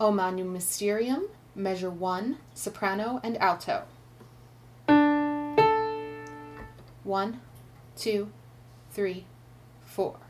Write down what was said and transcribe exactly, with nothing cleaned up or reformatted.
O Magnum Mysterium, measure one, soprano and alto. One, two, three, four.